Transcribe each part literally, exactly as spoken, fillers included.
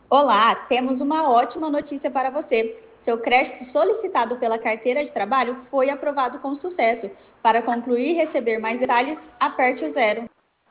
Olá, temos uma ótima notícia para você. Seu crédito solicitado pela carteira de trabalho foi aprovado com sucesso. Para concluir e receber mais detalhes, aperte o zero.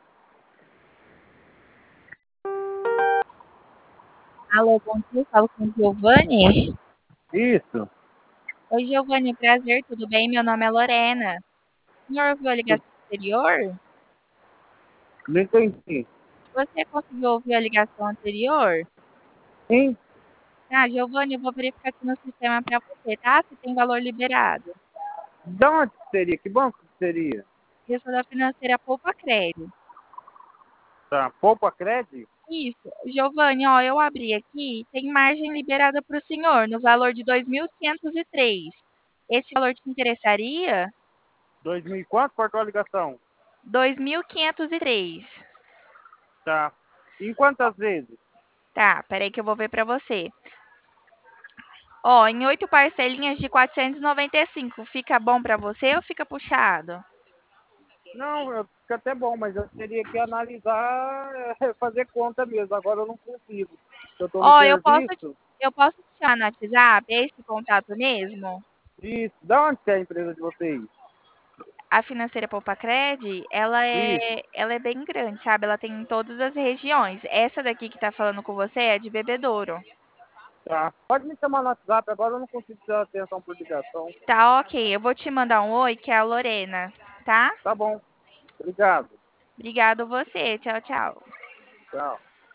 Alô, bom dia, falo com o Giovanni. Isso. Oi, Giovanni, prazer, tudo bem? Meu nome é Lorena. O senhor ouviu a ligação anterior? Não entendi. Você conseguiu ouvir a ligação anterior? Sim? Ah, Giovanni, eu vou verificar aqui no sistema para você, tá? Se tem valor liberado. De onde seria? Que banco seria? Eu sou da financeira Poupa Crédito. Tá. Poupa Crédito? Isso. Giovanni, ó, eu abri aqui, tem margem liberada para o senhor no valor de dois mil quinhentos e três. Esse valor te interessaria? dois mil e quanto? Cortou a ligação. dois mil quinhentos e três. Tá. Em quantas vezes? Tá, peraí que eu vou ver para você. Ó, em oito parcelinhas de quatrocentos e noventa e cinco, fica bom para você ou fica puxado? Não, eu- fica até bom, mas eu teria que analisar, eh, fazer conta mesmo. Agora eu não consigo. Eu estou no Ó, eu posso te, serviço. eu posso te chamar no WhatsApp, é esse contato mesmo? Isso. Da onde que é a empresa de vocês? A financeira Poupacred, ela Isso. é, ela é bem grande, sabe? Ela tem em todas as regiões. Essa daqui que tá falando com você é de Bebedouro. Tá. Pode me chamar no WhatsApp. Agora eu não consigo ter atenção por ligação. Tá, ok. Eu vou te mandar um oi, que é a Lorena, tá? Tá bom. Obrigado. Obrigado você. Tchau, tchau. Tchau.